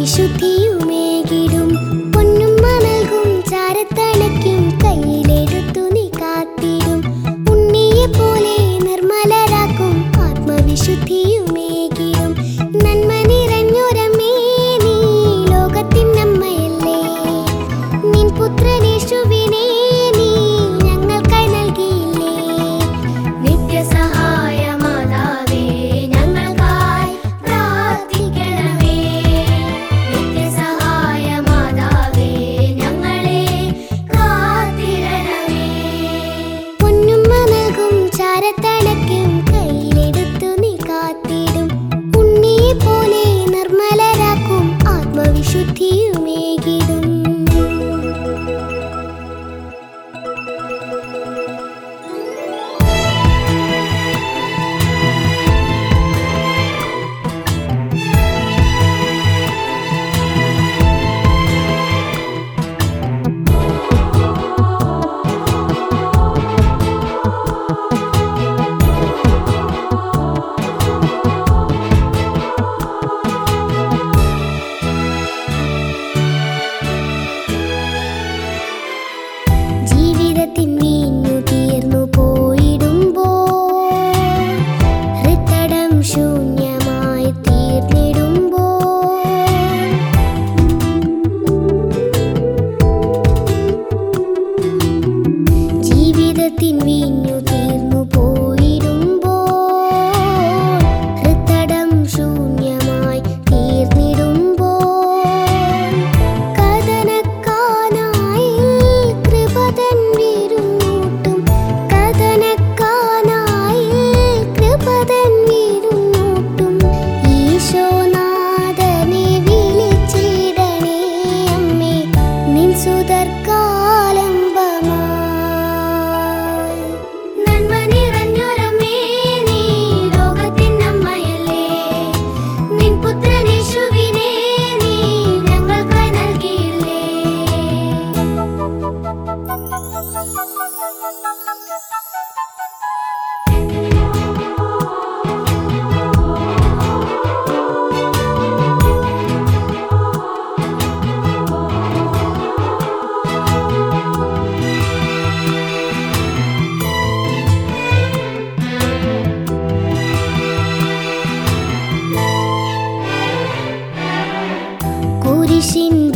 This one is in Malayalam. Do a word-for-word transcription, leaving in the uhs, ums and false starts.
ആത്മവിശുദ്ധിയുമേകിടും പൊന്നുമ്മ നൽകും ചാരത്തണയ്ക്കും കയ്യിലെടുത്തു നീ കാത്തിടും ഉണ്ണിയെ പോലെ നിർമ്മലരാക്കും ആത്മവിശുദ്ധിയുമേകിടും നന്മ നിറഞ്ഞൊരമ്മേ നീ ലോകത്തിനമ്മയല്ലേ നിൻ പുത്രനേശുവിനെ നീ ഞങ്ങൾക്കായി നൽകിയില്ലേ നിത്യസഹായ മാതാവേ ഞങ്ങൾക്കായി പ്രാർത്ഥിക്കണമേ നിത്യസഹായ മാതാവേ ഞങ്ങളെ കാത്തിടണമേ പൊന്നുമ്മ നൽകും ചാരത്തണയ്ക്കും കയ്യിലെടുത്തു നീ കാത്തിടും ഉണ്ണിയെ പോലെ നിർമ്മലരാക്കും ആത്മവിശുദ്ധിയുമേകിടും ജീവിതത്തിൻ വീഞ്ഞു തീർന്നു പോയിടുമ്പോൾ ഹൃത്തടം ശൂന്യമായി തീർന്നിടുമ്പോൾ ജീവിതത്തിൻ വീഞ്ഞു തീർന്നു പോയിടുമ്പോൾ ഹൃത്തടം ശൂന്യമായി തീർന്നിടുമ്പോൾ കഥനക്കാനായി കൃപതൻ വിരുന്നൂട്ടും കഥനക്കാനായി കൃപതൻ വിരുന്നൂട്ടും ഈശോനാഥനെ വിളിച്ചിടണേ അമ്മേ നിൻ സുതർക്കാലംബമായി നന്മ നിറഞ്ഞൊരമ്മേ നീ ലോകത്തിനമ്മയല്ലേ നിൻ പുത്രനേശുവിനെ നീ ഞങ്ങൾക്കായി നൽകിയില്ലേ കുരിശിൻ